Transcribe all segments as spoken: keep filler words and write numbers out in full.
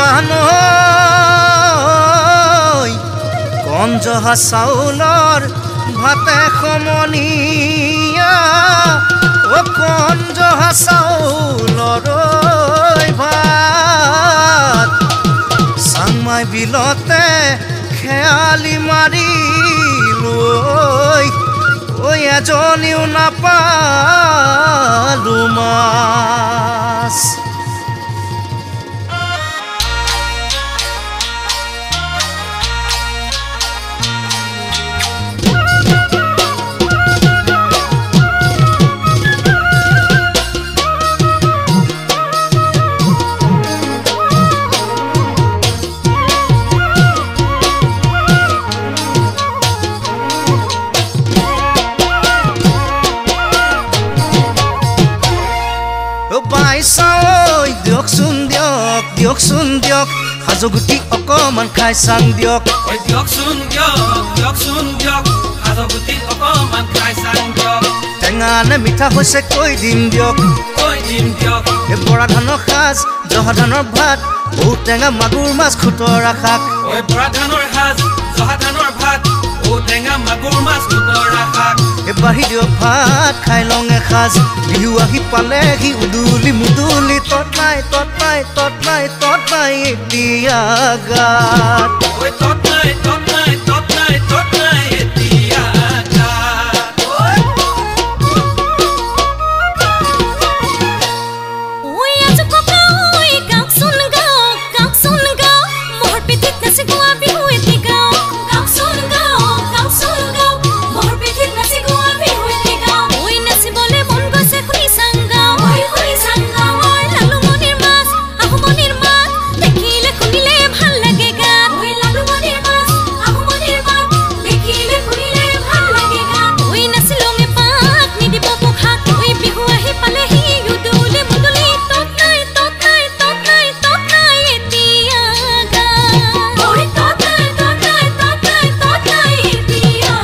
জানৈ কঞ্জহা চাউলৰ ভাতে সমনীয়া ও কঞ্জহা চাউলৰ ভাত চাংমাই বিলতে খেয়ালি মাৰি লৈ ঐ এজনীও নাপালো মাছ বাইচাই দিয়কচোন দিয়ক দিয়কচোন দিয়ক সাজগুটি অকমান খাই চাং দিয়ক দিয়কচোন দিয়ক দিয়কচোন দিয়ক সাজগুটি অকমান খাই চাং দিয়ক টেঙা নে মিঠা হৈছে কৈ দিম দিয়ক কৈ দিম দিয়ক এই বৰা ধানৰ সাজ জহা ধানৰ ভাত ঔ টেঙা মাগুৰ মাছ খুতৰা শাক ঐ বৰা ধানৰ সাজ জহা ধানৰ ভাত ঔ টেঙা মাগুৰ মাছ খুতৰা শাক এই বাঢ়ি দিয়ক ভাত খাই লং এসাজ বিহু আহি পালেহি উদুলি মুদুলি তত নাই তত নাই তত নাই তত নাই এতিয়া গাত ঐ তত নাই তত নাই তত নাই তত নাই এতিয়া গাত ঐ আজ ককা ঐ গাওক শুন গাওক গাওক শুন গাওক মোহৰ পিঠিত নাচি গোৱা বিহু এটি গাওক গাওক শুন গাওক গাওক শুন গাওক মোহৰ পিঠিত নাচি গোৱা বিহু এটি গাওক ঐ নাচিবলে মন গৈছে শুনি চাং গাওক ঐ শুনি চাং গাওক ঐ লালুমণিৰ মাছ আহুমণিৰ মাছ দেখিলে শুনিলে ভাল লাগে গাত ঐ লালুমণিৰ মাছ আহুমণিৰ মাছ দেখিলে শুনিলে ভাল লাগে গাত ঐ নাচিলঙে পাক নিদিব পোখাক ঐ বিহু আহি পালেহি উদুলি মুদুলি তত নাই তত নাই তত নাই তত নাই এতিয়া গাত ঐ তত নাই তত নাই তত নাই তত নাই এতিয়া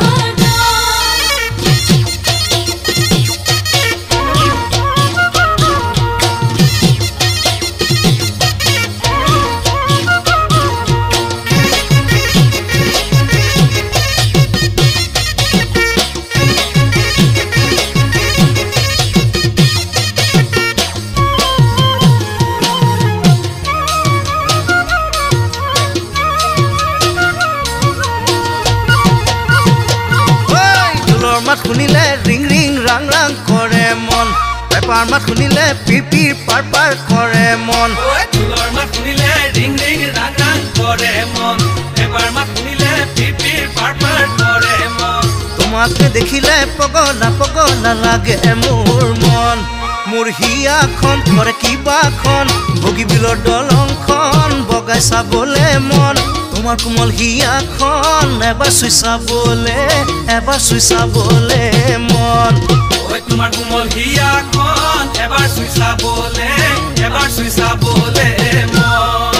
ঢোলৰ মাত শুনিলে ৰিং ৰিং ৰাং ৰাং কৰে মন পেপাৰ মাত শুনিলে পিৰ পিৰ পাৰ পাৰ কৰে মন ঐ ঢোলৰ মাত শুনিলে ৰিং ৰিং ৰাং ৰাং কৰে মন এবাৰ মাত শুনিলে পিৰ পিৰ পাৰ পাৰ কৰে মন তোমাকে দেখিলে পগলা পগলা লাগে মোৰ মন মোৰ হিয়াখন কৰে কিবাখন বগীবিলৰ দলংখন বগাই চাবলে মন তোমাৰ কোমল হিয়াখন এবাৰ চুই চাবলে এবাৰ চুই চাবলে মন ঐ তোমাৰ কোমল হিয়াখন এবাৰ চুই চাবলে এবাৰ চুই চাবলে মন